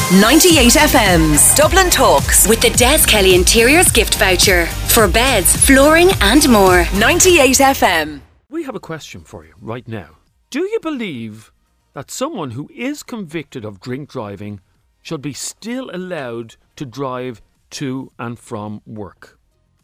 98 FM's Dublin Talks with the Des Kelly Interiors gift voucher for beds, flooring and more. 98 FM. We have a question for you right now. Do you believe that someone who is convicted of drink driving should be still allowed to drive to and from work?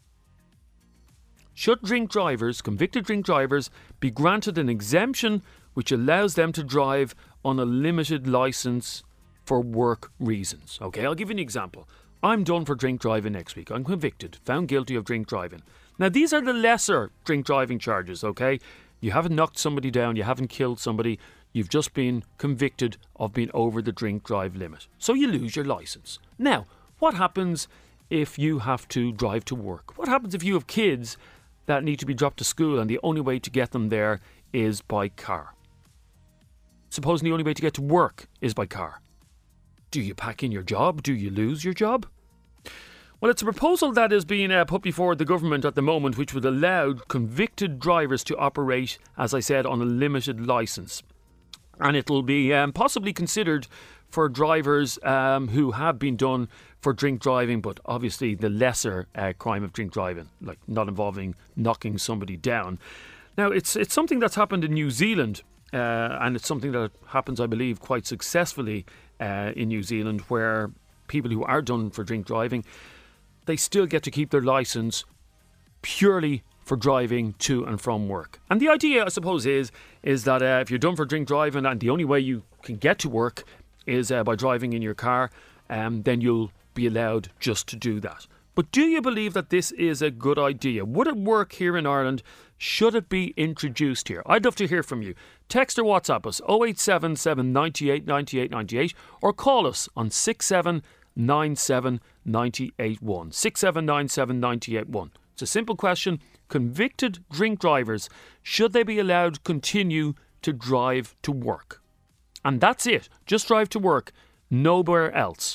Should convicted drink drivers, be granted an exemption which allows them to drive on a limited licence for work reasons? Okay, I'll give you an example. I'm done for drink driving next week. I'm convicted, found guilty of drink driving. Now, these are the lesser drink driving charges, okay? You haven't knocked somebody down, you haven't killed somebody, you've just been convicted of being over the drink drive limit. So you lose your licence. Now, what happens if you have to drive to work? What happens if you have kids that need to be dropped to school and the only way to get them there is by car? Supposing the only way to get to work is by car. Do you pack in your job? Do you lose your job? Well, it's a proposal that is being put before the government at the moment, which would allow convicted drivers to operate, as I said, on a limited licence. And it'll be possibly considered for drivers who have been done for drink driving, but obviously the lesser crime of drink driving, like not involving knocking somebody down. Now, it's something that's happened in New Zealand, and it's something that happens, I believe, quite successfully in New Zealand, where people who are done for drink driving, they still get to keep their licence purely for driving to and from work. And the idea, I suppose, is that if you're done for drink driving and the only way you can get to work is by driving in your car, then you'll be allowed just to do that. But do you believe that this is a good idea? Would it work here in Ireland? Should it be introduced here? I'd love to hear from you. Text or WhatsApp us 0877 98 98 98 or call us on 6797 981. 6797 981. It's a simple question. Convicted drink drivers, should they be allowed to continue to drive to work? And that's it. Just drive to work. Nowhere else.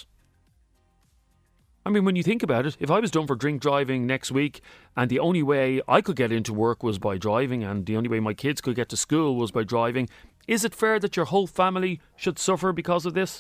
I mean, when you think about it, if I was done for drink driving next week and the only way I could get into work was by driving and the only way my kids could get to school was by driving, is it fair that your whole family should suffer because of this?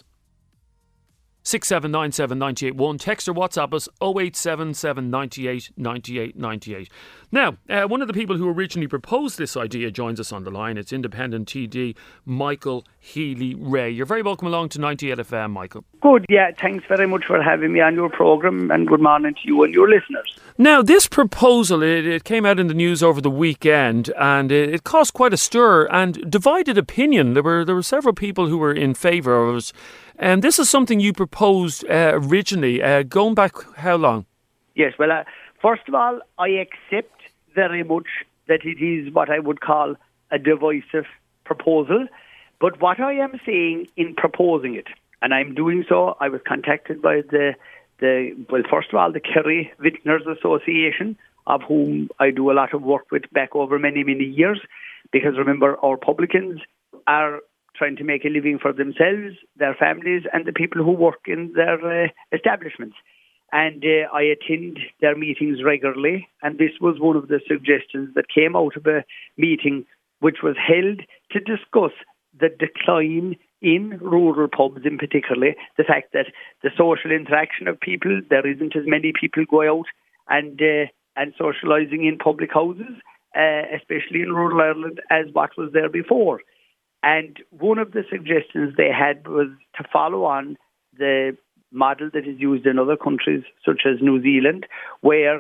6797 981. Text or WhatsApp us 0877 98 98 98. Now, one of the people who originally proposed this idea joins us on the line. It's independent TD Michael Healy-Rae. You're very welcome along to 98 FM, Michael. Good, yeah. Thanks very much for having me on your programme, and good morning to you and your listeners. Now, this proposal, it came out in the news over the weekend and it caused quite a stir and divided opinion. There were several people who were in favour of it. And this is something you proposed originally, going back how long? Yes, well, first of all, I accept very much that it is what I would call a divisive proposal. But what I am saying in proposing it, and I'm doing so, I was contacted by first of all, the Kerry Vintners Association, of whom I do a lot of work with back over many, many years. Because remember, our publicans are trying to make a living for themselves, their families, and the people who work in their establishments. And I attend their meetings regularly, and this was one of the suggestions that came out of a meeting which was held to discuss the decline in rural pubs, in particular, the fact that the social interaction of people, there isn't as many people going out and socialising in public houses, especially in rural Ireland, as what was there before. And one of the suggestions they had was to follow on the model that is used in other countries, such as New Zealand, where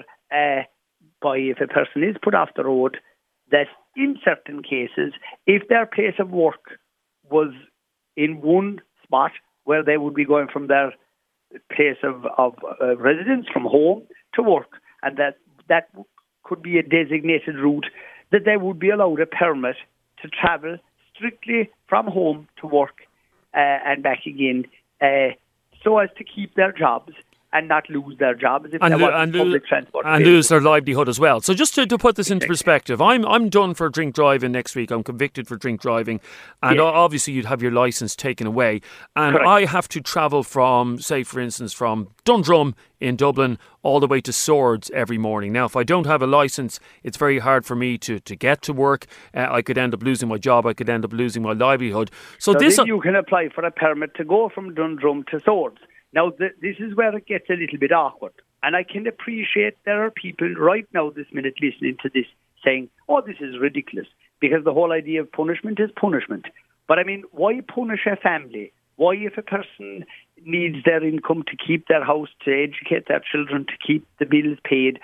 if a person is put off the road, that in certain cases, if their place of work was in one spot where they would be going from their place of residence, from home to work, and that could be a designated route, that they would be allowed a permit to travel strictly from home to work and back again, so as to keep their jobs and not lose their jobs if there wasn't public transport. And lose their livelihood as well. So just to put this into perspective, I'm done for drink driving next week. I'm convicted for drink driving, and obviously you'd have your licence taken away. And Correct. I have to travel from, say for instance, from Dundrum in Dublin all the way to Swords every morning. Now, if I don't have a licence, it's very hard for me to get to work. I could end up losing my job. I could end up losing my livelihood. So then you can apply for a permit to go from Dundrum to Swords. Now, this is where it gets a little bit awkward. And I can appreciate there are people right now this minute listening to this saying, oh, this is ridiculous, because the whole idea of punishment is punishment. But I mean, why punish a family? Why, if a person needs their income to keep their house, to educate their children, to keep the bills paid,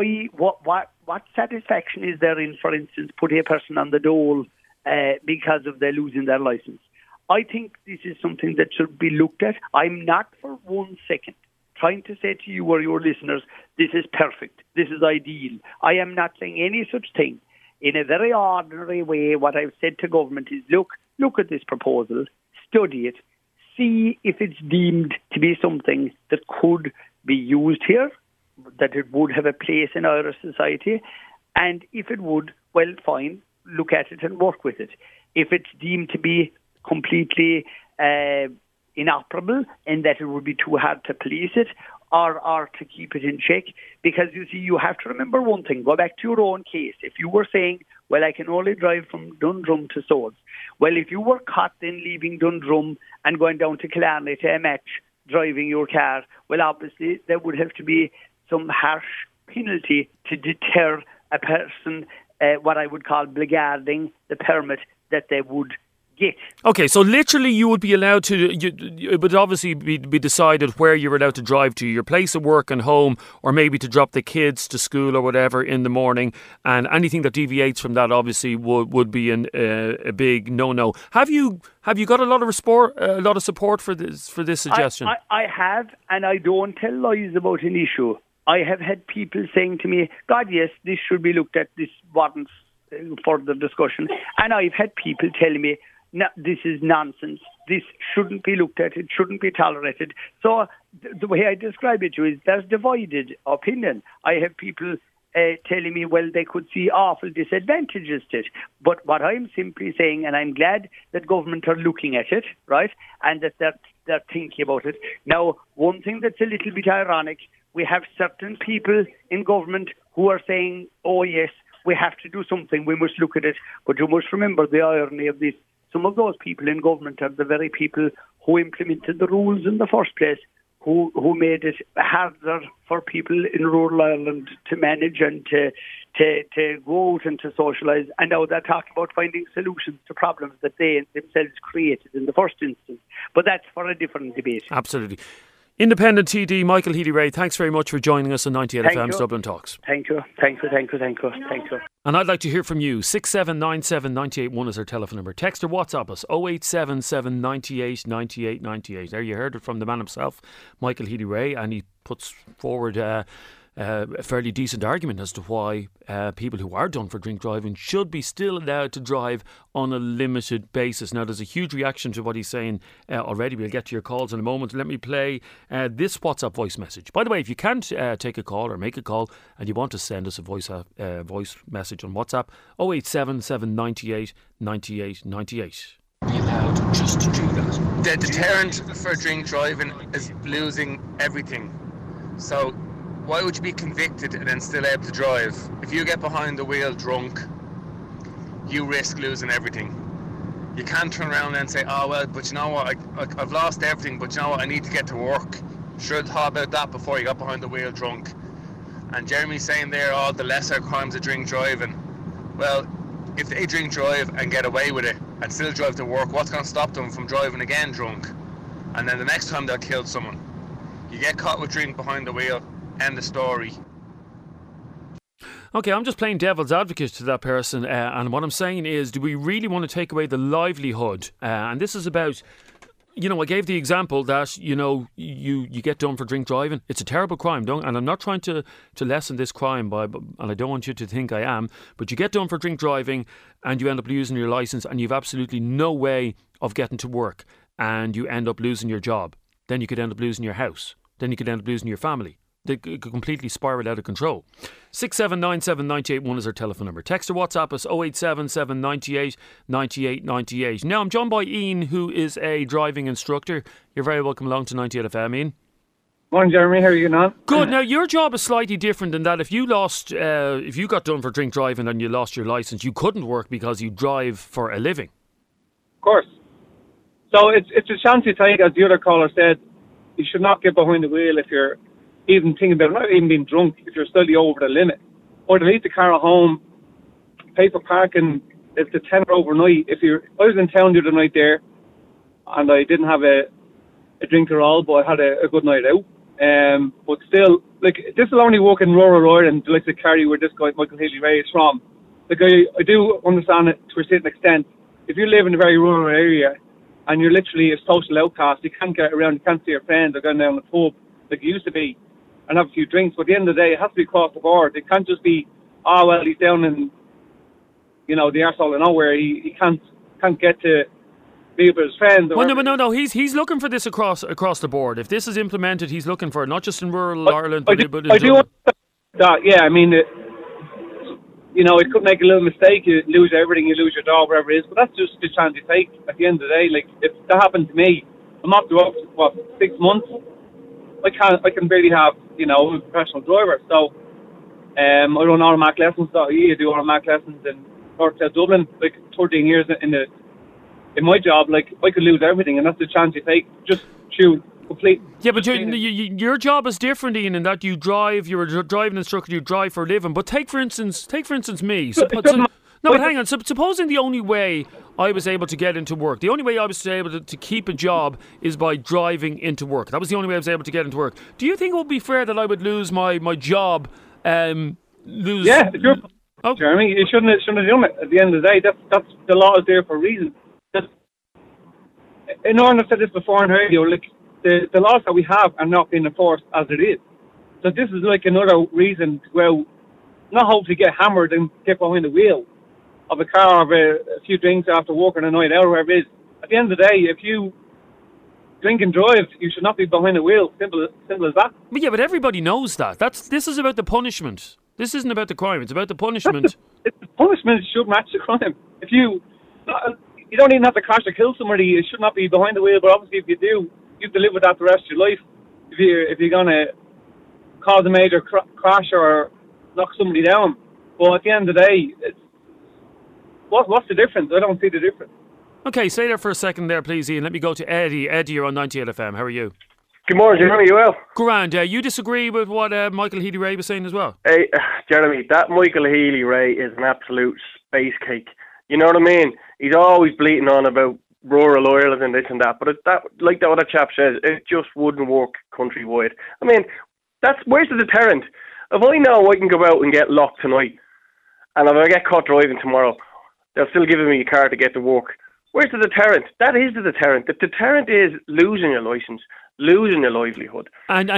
what satisfaction is there in, for instance, putting a person on the dole because of their losing their licence? I think this is something that should be looked at. I'm not for 1 second trying to say to you or your listeners, this is perfect, this is ideal. I am not saying any such thing. In a very ordinary way, what I've said to government is, look at this proposal, study it, see if it's deemed to be something that could be used here, that it would have a place in our society, and if it would, well, fine, look at it and work with it. If it's deemed to be completely inoperable and that it would be too hard to police it or to keep it in check, because you see, you have to remember one thing, go back to your own case. If you were saying, well, I can only drive from Dundrum to Swords, well, if you were caught then leaving Dundrum and going down to Killarney to a match, driving your car, well, obviously there would have to be some harsh penalty to deter a person, what I would call blackguarding the permit that they would get. Okay, so literally you would be allowed to, it would obviously be decided where you're allowed to drive to, your place of work and home, or maybe to drop the kids to school or whatever in the morning, and anything that deviates from that obviously would be a big no-no. Have you got a lot of support for this suggestion? I have, and I don't tell lies about an issue. I have had people saying to me, God, yes, this should be looked at, this warrants further discussion. And I've had people telling me, no, this is nonsense. This shouldn't be looked at. It shouldn't be tolerated. So the way I describe it to you is there's divided opinion. I have people telling me, well, they could see awful disadvantages to it. But what I'm simply saying, and I'm glad that government are looking at it, right, and that they're thinking about it. Now, one thing that's a little bit ironic, we have certain people in government who are saying, oh, yes, we have to do something. We must look at it. But you must remember the irony of this. Some of those people in government are the very people who implemented the rules in the first place, who made it harder for people in rural Ireland to manage and to go out and to socialise. And now they're talking about finding solutions to problems that they themselves created in the first instance. But that's for a different debate. Absolutely. Independent TD Michael Healy-Rae, thanks very much for joining us on 98 FM's Dublin Talks. Thank you. And I'd like to hear from you. 6797 981 is our telephone number. Text or WhatsApp us 0877 98 98 98. There you heard it from the man himself, Michael Healy-Rae, and he puts forward a fairly decent argument as to why people who are done for drink driving should be still allowed to drive on a limited basis. Now, there's a huge reaction to what he's saying already. We'll get to your calls in a moment. Let me play this WhatsApp voice message. By the way, if you can't take a call or make a call and you want to send us a voice message on WhatsApp, 0877 98 98 98. Be allowed just to do that. The deterrent for drink driving is losing everything. So why would you be convicted and then still able to drive? If you get behind the wheel drunk, you risk losing everything. You can't turn around and say, oh well, but you know what, I've lost everything, but you know what, I need to get to work. Should have thought about that before you got behind the wheel drunk. And Jeremy's saying there, the lesser crimes of drink driving. Well, if they drink drive and get away with it and still drive to work, what's going to stop them from driving again drunk? And then the next time they'll kill someone. You get caught with drink behind the wheel, end the story. Okay, I'm just playing devil's advocate to that person, and what I'm saying is, do we really want to take away the livelihood? And this is about, I gave the example that, you get done for drink driving. It's a terrible crime, and I'm not trying to lessen this crime, and I don't want you to think I am, but you get done for drink driving and you end up losing your licence and you've absolutely no way of getting to work and you end up losing your job. Then you could end up losing your house. then you could end up losing your family. They could completely spiral out of control. 6797981 is our telephone number. Text or WhatsApp us 0877 98 98 98. Now I'm joined by Ian, who is a driving instructor. You're very welcome along to 98 FM, Ian. Morning, Jeremy. How are you getting on? Good. Now your job is slightly different in that if you got done for drink driving and you lost your licence, you couldn't work because you drive for a living. Of course. So it's a chance you take, as the other caller said. You should not get behind the wheel if you're even thinking about not even being drunk, if you're slightly over the limit. Or to leave the car at home, pay for parking, if the tenner overnight. I was in town the other night there, and I didn't have a drink at all, but I had a good night out. But still, like, this will only work in rural Ireland, like the Kerry where this guy, Michael Healy-Rae, is from. Like, I do understand it to a certain extent. If you live in a very rural area and you're literally a social outcast, you can't get around, you can't see your friends or go down the pub like you used to be and have a few drinks. But at the end of the day, it has to be across the board. It can't just be, oh, well, he's down in, the arsehole of nowhere. He can't get to be with his friends. Well, no. He's looking for this across the board. If this is implemented, he's looking for it, not just in rural Ireland, but in that. Yeah, I mean, it could make a little mistake. You lose everything, you lose your job, whatever it is. But that's just the chance you take at the end of the day. Like, if that happened to me, I'm up to 6 months. I can barely have, a professional driver. So, I run automatic lessons. I do automatic lessons in North Dublin, like 13 years in my job. Like, I could lose everything, and that's the chance you take. Just choose complete. Yeah, but your job is different, Ian, in that you drive. You're a driving instructor. You drive for a living. But take for instance me. But hang on. Supposing the only way I was able to get into work, the only way I was able to keep a job is by driving into work. That was the only way I was able to get into work. Do you think it would be fair that I would lose my job? Yeah, Jeremy, you shouldn't have done it. At the end of the day, that's the law is there for a reason. In order, I've said this before on radio, like, the laws that we have are not being enforced as it is. So this is like another reason to go out, not hopefully get hammered and get behind the wheel of a car or a few drinks after working a night out or whatever it is. At the end of the day, if you drink and drive, you should not be behind the wheel. Simple as that. But yeah, but everybody knows that. This is about the punishment. This isn't about the crime. It's about the punishment. The punishment should match the crime. If you don't even have to crash or kill somebody, you should not be behind the wheel. But obviously, if you do, you have to live with that the rest of your life. If you're gonna cause a major crash or knock somebody down, but at the end of the day, what's the difference? I don't see the difference. Okay, stay there for a second there, please, Ian. Let me go to Eddie. Eddie, you're on 98 FM. How are you? Good morning, Jeremy. You well? Grand. You disagree with what Michael Healy-Rae was saying as well? Hey, Jeremy, that Michael Healy-Rae is an absolute space cake. You know what I mean? He's always bleating on about rural Ireland and this and that, but like that other chap says, it just wouldn't work countrywide. I mean, where's the deterrent? If I know I can go out and get locked tonight, and if I get caught driving tomorrow, they'll still give me a car to get to work. Where's the deterrent? That is the deterrent. The deterrent is losing your licence, losing your livelihood, and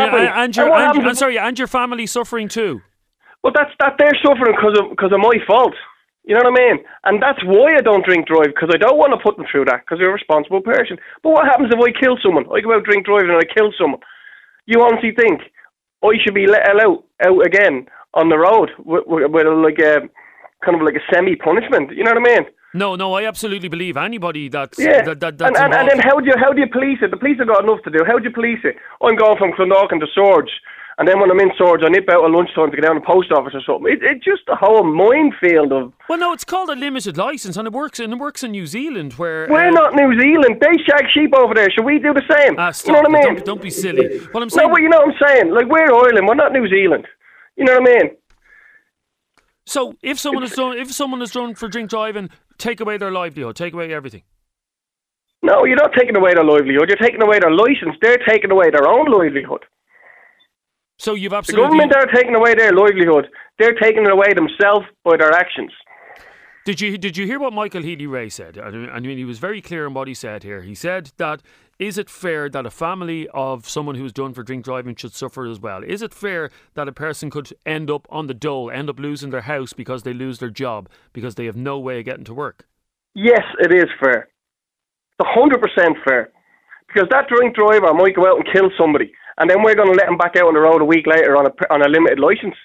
your family suffering too. Well, that they're suffering because of my fault. You know what I mean? And that's why I don't drink drive, because I don't want to put them through that, because they're a responsible person. But what happens if I kill someone? I go out drink driving and I kill someone. You honestly think I should be let out again on the road with like a kind of like a semi-punishment? You know what I mean? No, I absolutely believe anybody that's and involved. then how do you police it? The police have got enough to do. How do you police it? I'm going from Clondalkin to Swords, and then when I'm in Swords, I nip out at lunchtime to get down to the post office or something. It's just a whole minefield of. Well, no, it's called a limited licence, and it works in New Zealand, where we're not New Zealand. They shag sheep over there. Should we do the same? Stop. You know what I mean? Don't be silly. What I'm saying. No, but you know what I'm saying. Like, we're Ireland. We're not New Zealand. You know what I mean? So if someone is done for drink driving, take away their livelihood, take away everything. No, you're not taking away their livelihood. You're taking away their licence. They're taking away their own livelihood. So you've absolutely... The government are taking away their livelihood. They're taking it away themselves by their actions. Did you hear what Michael Healy-Rae said? I mean, he was very clear in what he said here. He said that, is it fair that a family of someone who's done for drink driving should suffer as well? Is it fair that a person could end up on the dole, end up losing their house because they lose their job, because they have no way of getting to work? Yes, it is fair. It's 100% fair. Because that drink driver might go out and kill somebody, and then we're going to let him back out on the road a week later on a limited licence.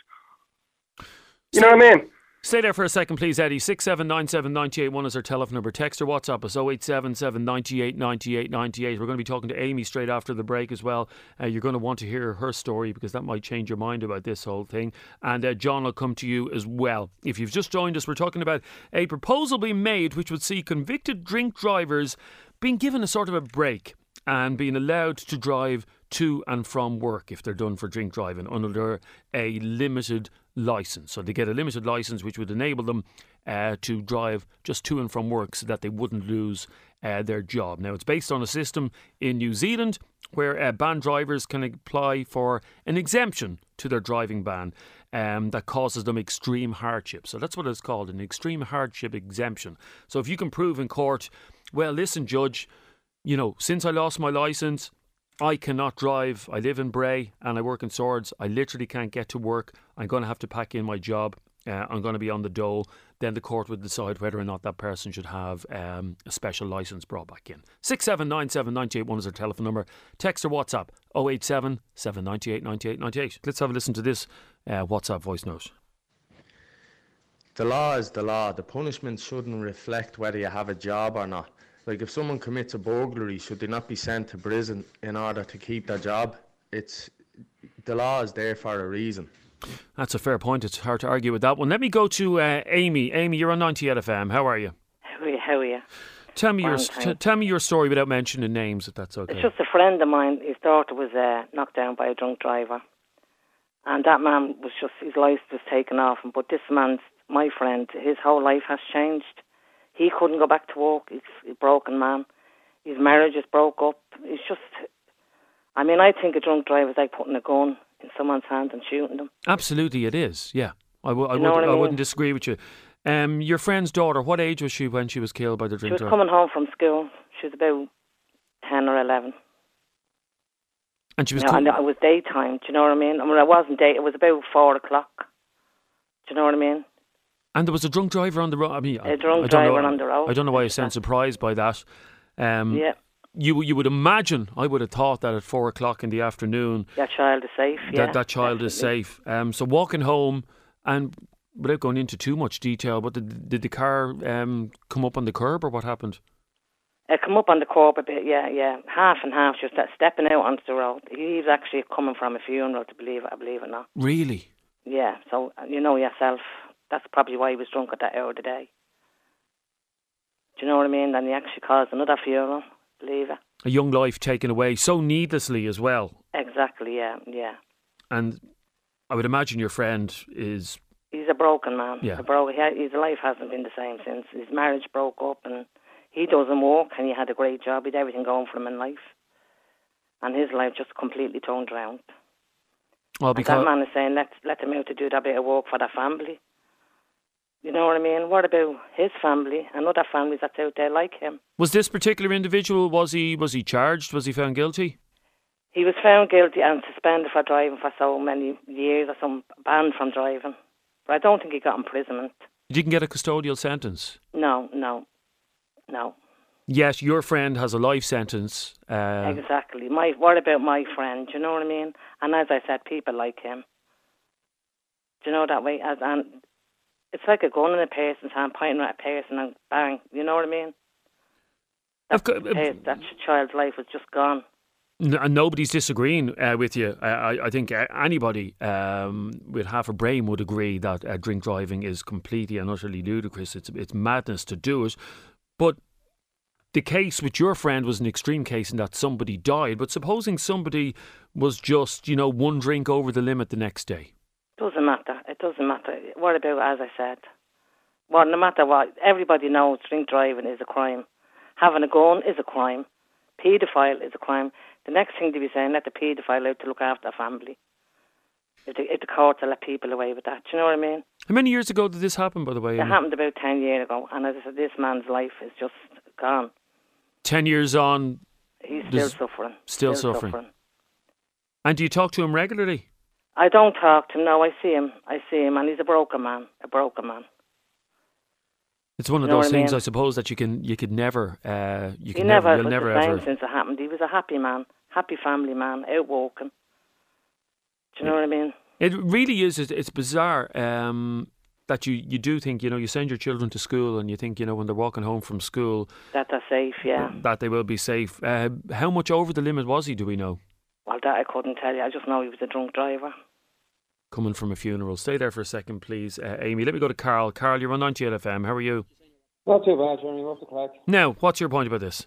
You know what I mean? Stay there for a second, please, Eddie. 6797981 is our telephone number. Text or WhatsApp us 0877 98 98 98. We're going to be talking to Amy straight after the break as well. You're going to want to hear her story because that might change your mind about this whole thing. And John will come to you as well. If you've just joined us, we're talking about a proposal being made which would see convicted drink drivers being given a sort of a break and being allowed to drive to and from work if they're done for drink driving under a limited licence. So they get a limited licence which would enable them to drive just to and from work so that they wouldn't lose their job. Now, it's based on a system in New Zealand where banned drivers can apply for an exemption to their driving ban that causes them extreme hardship. So that's what it's called, an extreme hardship exemption. So if you can prove in court, well, listen, Judge, you know, since I lost my licence, I cannot drive. I live in Bray and I work in Swords. I literally can't get to work. I'm going to have to pack in my job. I'm going to be on the dole. Then the court would decide whether or not that person should have a special licence brought back in. 6797981 is our telephone number. Text or WhatsApp 087 798 98 98. Let's have a listen to this WhatsApp voice note. The law is the law. The punishment shouldn't reflect whether you have a job or not. Like, if someone commits a burglary, should they not be sent to prison in order to keep their job? The law is there for a reason. That's a fair point. It's hard to argue with that one. Let me go to Amy. Amy, you're on 98 FM. How are you? How are you? Tell me your story without mentioning names, if that's okay. It's just a friend of mine. His daughter was knocked down by a drunk driver, and that man was just, his life was taken off him. But this man's, my friend, his whole life has changed. He couldn't go back to work. He's a broken man. His marriage is broke up. It's just, I mean, I think a drunk driver is like putting a gun in someone's hand and shooting them. Absolutely, it is. Yeah, I wouldn't disagree with you. Your friend's daughter, what age was she when she was killed by the drink driver? She was coming home from school. She was about 10 or 11. And she was. And it was daytime. Do you know what I mean? I mean, it wasn't day. It was about 4 o'clock. Do you know what I mean? And there was a drunk driver on the road. I mean, a drunk driver on the road. I don't know why you sound surprised by that. Yeah. You would imagine, I would have thought that at 4 o'clock in the afternoon, that child is safe. Yeah, that child is safe. So walking home, and without going into too much detail, but did the car come up on the curb, or what happened? It come up on the curb a bit, yeah. Half and half, just stepping out onto the road. He was actually coming from a funeral, I believe it or not. Really? Yeah, so you know yourself, that's probably why he was drunk at that hour of the day. Do you know what I mean? Then he actually caused another funeral, believe it. A young life taken away so needlessly as well. Exactly, yeah. And I would imagine your friend is... He's a broken man. Yeah. His life hasn't been the same since. His marriage broke up and he doesn't work, and he had a great job. He had everything going for him in life. And his life just completely turned around. Well, because... And that man is saying, let him out to do that bit of work for their family. You know what I mean? What about his family and other families that's out there like him? Was this particular individual, was he charged? Was he found guilty? He was found guilty and suspended for driving for so many years, or some banned from driving. But I don't think he got imprisonment. You can get a custodial sentence? No. Yet your friend has a life sentence. Exactly. What about my friend? Do you know what I mean? And as I said, people like him. Do you know that way? And it's like a gun in a person's hand, pointing at a person and bang. You know what I mean? That child's life was just gone. And nobody's disagreeing with you. I think anybody with half a brain would agree that drink driving is completely and utterly ludicrous. It's madness to do it. But the case with your friend was an extreme case in that somebody died. But supposing somebody was just, one drink over the limit the next day. Doesn't matter. It doesn't matter. What about, as I said? Well, no matter what, everybody knows drink driving is a crime. Having a gun is a crime. Paedophile is a crime. The next thing to be saying, let the paedophile out to look after their family. If the courts will let people away with that. Do you know what I mean? How many years ago did this happen, by the way? It happened about 10 years ago. And as I said, this man's life is just gone. 10 years on... He's still suffering. Still suffering. And do you talk to him regularly? I don't talk to him, no. I see him, and he's a broken man. It's one of those things, I suppose, that you could never. You'll never ever. Since it happened, he was a happy man, happy family man, out walking. Do you know what I mean? It really is. It's bizarre that you do think, you send your children to school and you think, when they're walking home from school... That they're safe, yeah. That they will be safe. How much over the limit was he, do we know? Well, that I couldn't tell you. I just know he was a drunk driver. Coming from a funeral. Stay there for a second, please. Amy, let me go to Carl. Carl, you're on 98 FM. How are you? Not too bad, Johnny. What's the crack? Now, what's your point about this?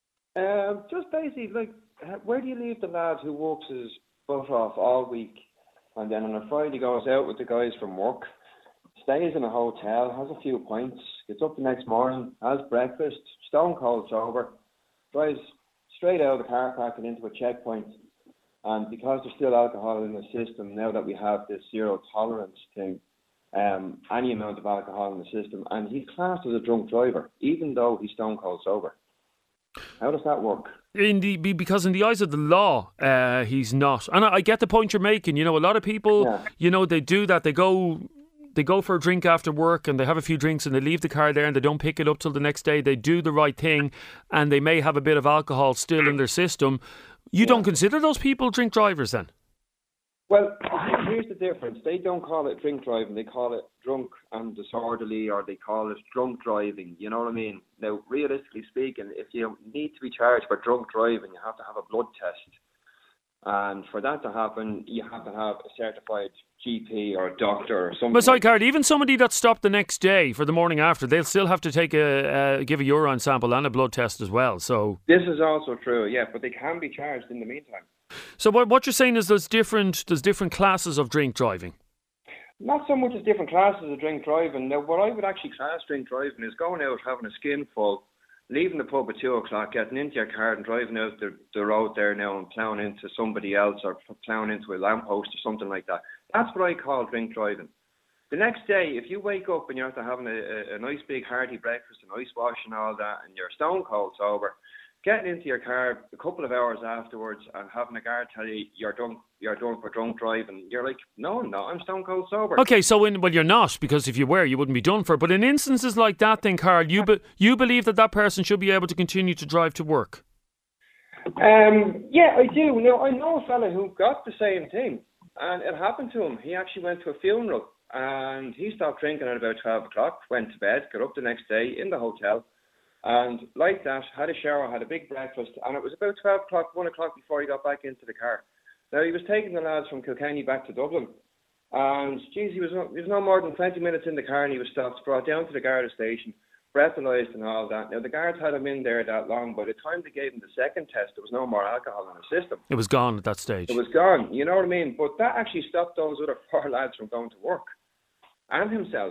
Just basically, where do you leave the lad who works his butt off all week and then on a Friday goes out with the guys from work, stays in a hotel, has a few pints, gets up the next morning, has breakfast, stone cold sober, drives straight out of the car park and into a checkpoint, and because there's still alcohol in the system, now that we have this zero tolerance thing, any amount of alcohol in the system, and he's classed as a drunk driver, even though he's stone cold sober. How does that work? Because in the eyes of the law, he's not. And I get the point you're making. A lot of people, they do that. They go for a drink after work and they have a few drinks and they leave the car there and they don't pick it up till the next day. They do the right thing and they may have a bit of alcohol still in their system. You don't consider those people drink drivers then? Well, here's the difference. They don't call it drink driving. They call it drunk and disorderly, or they call it drunk driving. You know what I mean? Now, realistically speaking, if you need to be charged for drunk driving, you have to have a blood test. And for that to happen, you have to have a certified GP or a doctor or something. But sorry, Carl, even somebody that's stopped the next day for the morning after, they'll still have to take give a urine sample and a blood test as well. So this is also true, yeah, but they can be charged in the meantime. So what you're saying is there's different classes of drink driving? Not so much as different classes of drink driving. Now, what I would actually class drink driving is going out, having a skinful, leaving the pub at 2 o'clock, getting into your car and driving out the road there now and ploughing into somebody else or ploughing into a lamppost or something like that. That's what I call drink driving. The next day, if you wake up and you're after having a nice big hearty breakfast, an ice wash and all that, and you're stone cold sober, getting into your car a couple of hours afterwards and having a guard tell you you're done for drunk driving, you're like, no, I'm not, I'm stone cold sober. Okay, so you're not, because if you were, you wouldn't be done for. But in instances like that then, Carl, you believe that person should be able to continue to drive to work? Yeah, I do. Now, I know a fella who got the same thing, and it happened to him. He actually went to a funeral, and he stopped drinking at about 12 o'clock, went to bed, got up the next day in the hotel, and like that, had a shower, had a big breakfast, and it was about 12 o'clock, 1 o'clock before he got back into the car. Now, he was taking the lads from Kilkenny back to Dublin, and, geez, he was no more than 20 minutes in the car, and he was stopped, brought down to the Garda station, breathalyzed and all that. Now, the guards had him in there that long. By the time they gave him the second test, there was no more alcohol in the system. It was gone at that stage. It was gone, you know what I mean? But that actually stopped those other 4 lads from going to work, and himself.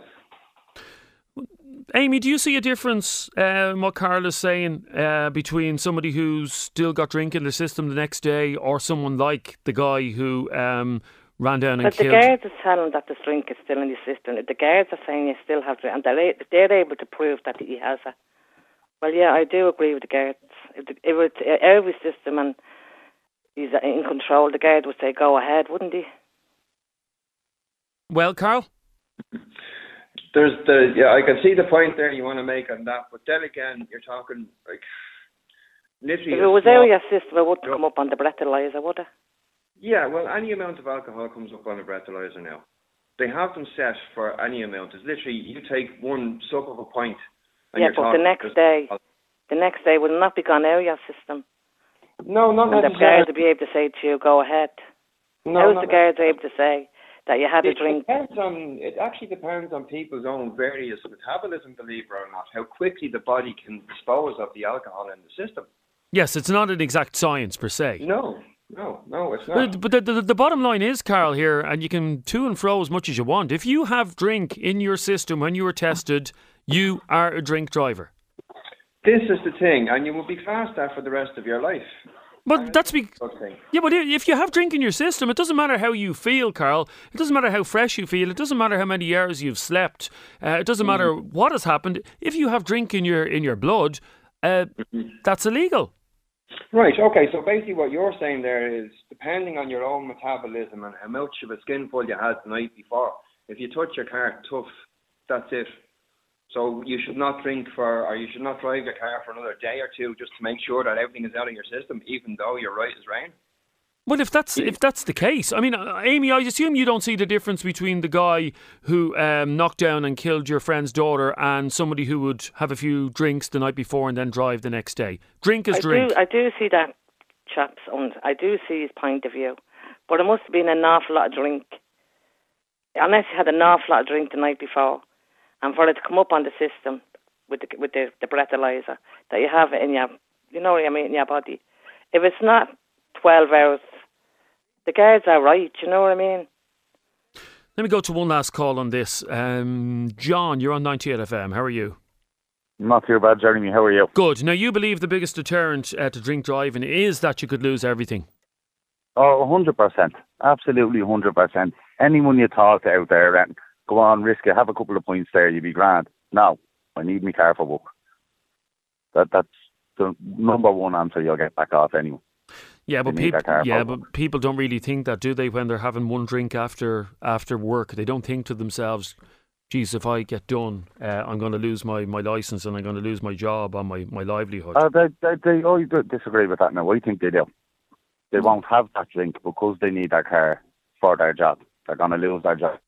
Amy, do you see a difference in what Carl is saying between somebody who's still got drink in the system the next day or someone like the guy who ran down and killed? But the guards are telling that the drink is still in the system. The guards are saying you still have drink, and they're able to prove that he has it. Well, yeah, I do agree with the guards. If it was every system and he's in control, the guard would say go ahead, wouldn't he? Well, Carl? I can see the point there you want to make on that, but then again, you're talking like literally. If it was area system, it wouldn't come up on the breathalyzer, would it? Yeah, well, any amount of alcohol comes up on a breathalyzer now. They have them set for any amount. It's literally you take one sup of a pint. And yeah, but the next day will not be gone area system. No, not necessarily. And the guards will be able to say to you, go ahead. No, how is the guards able to say that you had a drink? It actually depends on people's own various metabolism, believe it or not, how quickly the body can dispose of the alcohol in the system. Yes, it's not an exact science per se. No, it's not. But the bottom line is, Carl, here, and you can to and fro as much as you want, if you have drink in your system when you were tested, you are a drink driver. This is the thing, and you will be classed that for the rest of your life. But but if you have drink in your system, it doesn't matter how you feel, Carl. It doesn't matter how fresh you feel. It doesn't matter how many hours you've slept. It doesn't matter what has happened. If you have drink in your blood, that's illegal. Right, okay, so basically what you're saying there is, depending on your own metabolism and how much of a skinful you had the night before, if you touch your car tough, that's it. So you should not drink or you should not drive your car for another day or two just to make sure that everything is out of your system, even though you're right as rain. Well, if that's the case, I mean, Amy, I assume you don't see the difference between the guy who knocked down and killed your friend's daughter and somebody who would have a few drinks the night before and then drive the next day. Drink is drink. I do see that, chaps, and I do see his point of view, but it must have been an awful lot of drink. Unless you had an awful lot of drink the night before, and for it to come up on the system with the breathalyzer that you have it in your, you know what I mean, in your body. If it's not 12 hours, the guards are right, you know what I mean? Let me go to one last call on this. John, you're on 98 FM. How are you? Not too bad, Jeremy. How are you? Good. Now, you believe the biggest deterrent to drink driving is that you could lose everything? Oh, 100%. Absolutely 100%. Anyone you talk to out there, and go on, risk it, have a couple of points there, you'll be grand. No, I need my car for work. That's the number one answer you'll get back off anyway. Yeah, but people don't really think that, do they, when they're having one drink after work? They don't think to themselves, geez, if I get done, I'm going to lose my licence and I'm going to lose my job and my livelihood. I disagree with that now. I think they do. They won't have that drink because they need their car for their job. They're going to lose their job.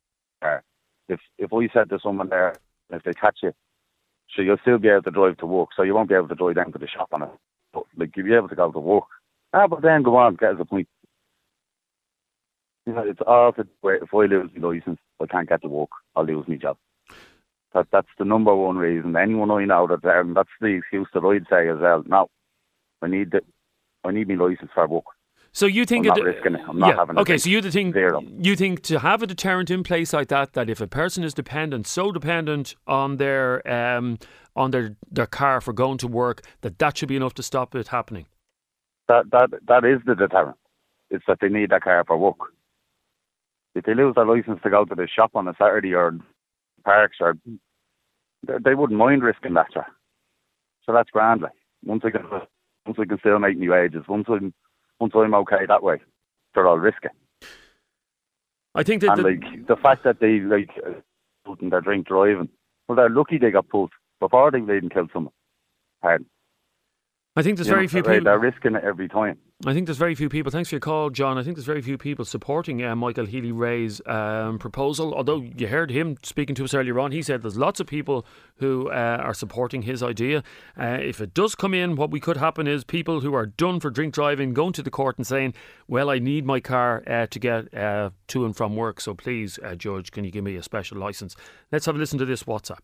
If we said to someone there, if they catch you, so you'll still be able to drive to work, so you won't be able to drive down to the shop on it. But, like, you'll be able to go to work. But then go on, get us a point. You know, it's all to wait. If I lose my licence, I can't get to work, I'll lose my job. That's the number one reason. Anyone I know and that's the excuse that I'd say as well. No, I need my licence for work. So you think I'm not risking it. I'm not having it. Okay, so you think to have a deterrent in place like that if a person is so dependent on their car for going to work, that should be enough to stop it happening. That is the deterrent. It's that they need that car for work. If they lose their licence to go to the shop on a Saturday or parks, or they wouldn't mind risking that. So that's grand. Like. Once I can still make my wages, once I'm okay that way, sure, I'll risk it. I think that the fact that they putting their drink driving, well, they're lucky they got pulled before they even killed someone. Pardon. I think there's very few people. They're risking it every time. I think there's very few people. Thanks for your call, John. I think there's very few people supporting Michael Healy-Rae's proposal. Although you heard him speaking to us earlier on, he said there's lots of people who are supporting his idea. If it does come in, what could happen is people who are done for drink driving going to the court and saying, "Well, I need my car to get to and from work. So please, Judge, can you give me a special licence?" Let's have a listen to this WhatsApp.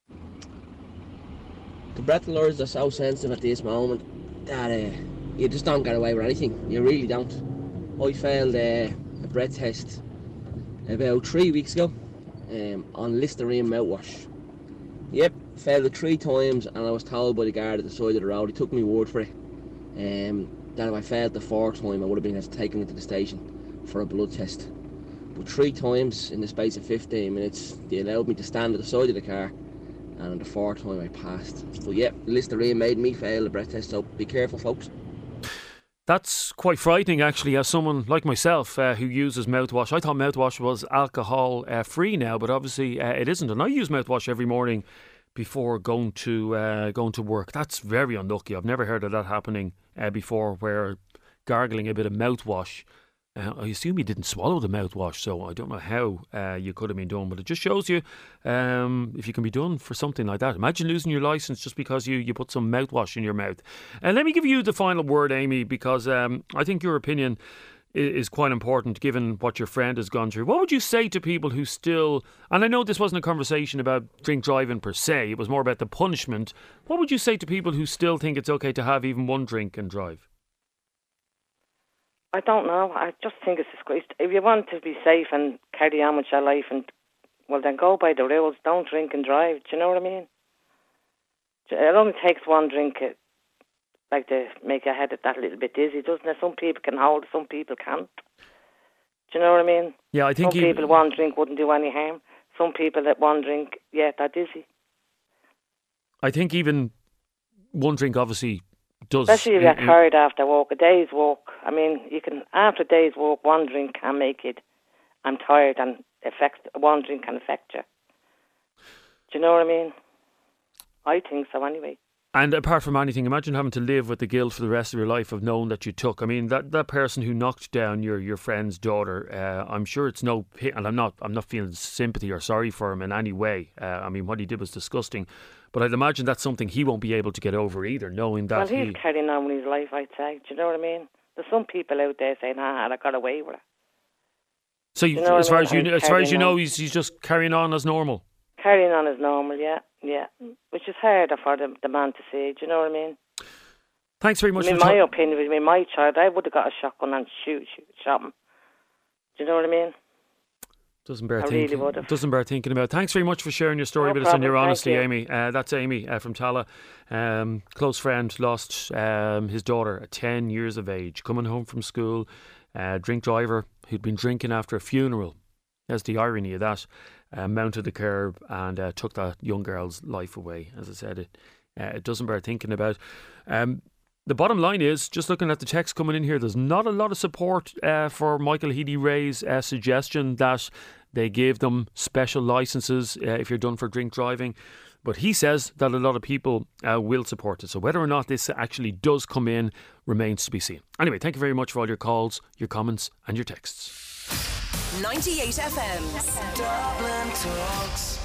The breathalyzers are so sensitive at this moment that you just don't get away with anything. You really don't. I failed a breath test about 3 weeks ago on Listerine mouthwash. Yep, failed it 3 times, and I was told by the guard at the side of the road, he took my word for it, that if I failed the 4th time I would have been taken into the station for a blood test. But 3 times in the space of 15 minutes they allowed me to stand at the side of the car, and on the 4th time I passed. But yeah, Listerine made me fail the breath test, so be careful, folks. That's quite frightening, actually, as someone like myself who uses mouthwash. I thought mouthwash was alcohol free now, but obviously it isn't. And I use mouthwash every morning before going to work. That's very unlucky. I've never heard of that happening before, where gargling a bit of mouthwash. I assume you didn't swallow the mouthwash, so I don't know how you could have been done, but it just shows you if you can be done for something like that. Imagine losing your licence just because you put some mouthwash in your mouth. Let me give you the final word, Amy, because I think your opinion is quite important given what your friend has gone through. What would you say to people who still, and I know this wasn't a conversation about drink driving per se, it was more about the punishment. What would you say to people who still think it's okay to have even one drink and drive? I don't know. I just think it's disgrace. If you want to be safe and carry on with your life, then go by the rules. Don't drink and drive. Do you know what I mean? It only takes one drink, to make your head that little bit dizzy, doesn't it? Some people can hold it, some people can't. Do you know what I mean? Yeah, I think some people one drink wouldn't do any harm. Some people that one drink, they're dizzy. I think even one drink obviously does. Especially if you're tired after work, a day's walk. I mean, after a day's walk, one drink can make it. I'm tired, and one drink can affect you. Do you know what I mean? I think so anyway. And apart from anything, imagine having to live with the guilt for the rest of your life of knowing that you took. I mean, that person who knocked down your friend's daughter, I'm sure it's no pit, and I'm not feeling sympathy or sorry for him in any way. I mean, what he did was disgusting, but I'd imagine that's something he won't be able to get over either, knowing that. Well, he's carrying on with his life, I'd say. Do you know what I mean? There's some people out there saying, I got away with it. So, as far as you know, he's just carrying on as normal. Carrying on as normal, yeah. Which is harder for the man to see, do you know what I mean? Thanks very much. In my opinion, with my child, I would have got a shotgun and shot him. Do you know what I mean? Doesn't bear thinking about. Thanks very much for sharing your story with us and your honesty, Amy. That's Amy from Tala. Close friend lost his daughter at 10 years of age, coming home from school. Drink driver who'd been drinking after a funeral. There's the irony of that. Mounted the curb and took that young girl's life away. As I said, it doesn't bear thinking about. The bottom line is, just looking at the text coming in here, there's not a lot of support for Michael Healy-Rae's suggestion that they gave them special licences if you're done for drink driving. But he says that a lot of people will support it. So whether or not this actually does come in remains to be seen. Anyway, thank you very much for all your calls, your comments and your texts. 98 FM. Dublin Talks.